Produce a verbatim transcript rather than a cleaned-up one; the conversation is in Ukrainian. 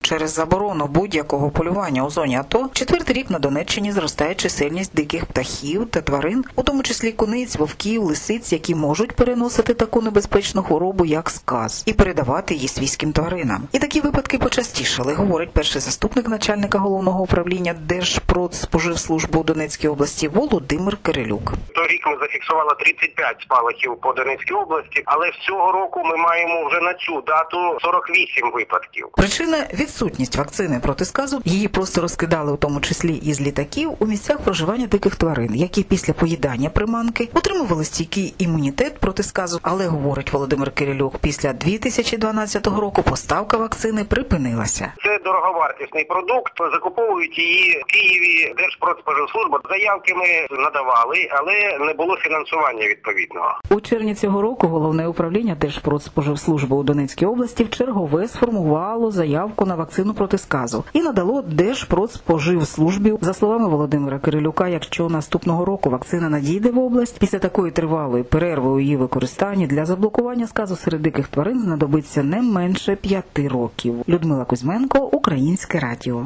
через заборону будь-якого полювання у зоні АТО, четвертий рік на Донеччині зростає чисельність диких птахів та тварин, у тому числі куниць, вовків, лисиць, які можуть переносити таку небезпечну хворобу, як сказ, і передавати її свійським тваринам. І такі випадки почастішали, говорить перший заступник начальника головного управління Держпродспоживслужби у Донецькій області Володимир Кирилюк. Торік ми зафіксували тридцять п'ять спалахів по Донецькій області, але цього року ми маємо вже на цю дату сорок вісім випадків. Причина – відсутність вакцини проти сказу. Її просто розкидали у тому числі із літаків у місцях проживання диких тварин, які після поїдання приманки отримували стійкий імунітет проти сказу. Але, говорить Володимир Кирилюк, після дві тисячі дванадцятого року поставка вакцини припинилася. Це дороговартісний продукт, закуповують її в Києві Держпродспоживслужба. Заявки ми надавали, але не було фінансування відповідного. У червні цього року головне управління Держпродспоживслужби у Донецькій області вчергове сформувало заявку на вакцину проти сказу і надало Держпродспоживслужбі. За словами Володимира Кирилюка, якщо наступного року вакцина надійде в область, після такої тривалої перерви у її використанні для заблокування сказу серед диких тварин знадобиться не менше п'яти років. Людмила Кузьменко, Українське радіо.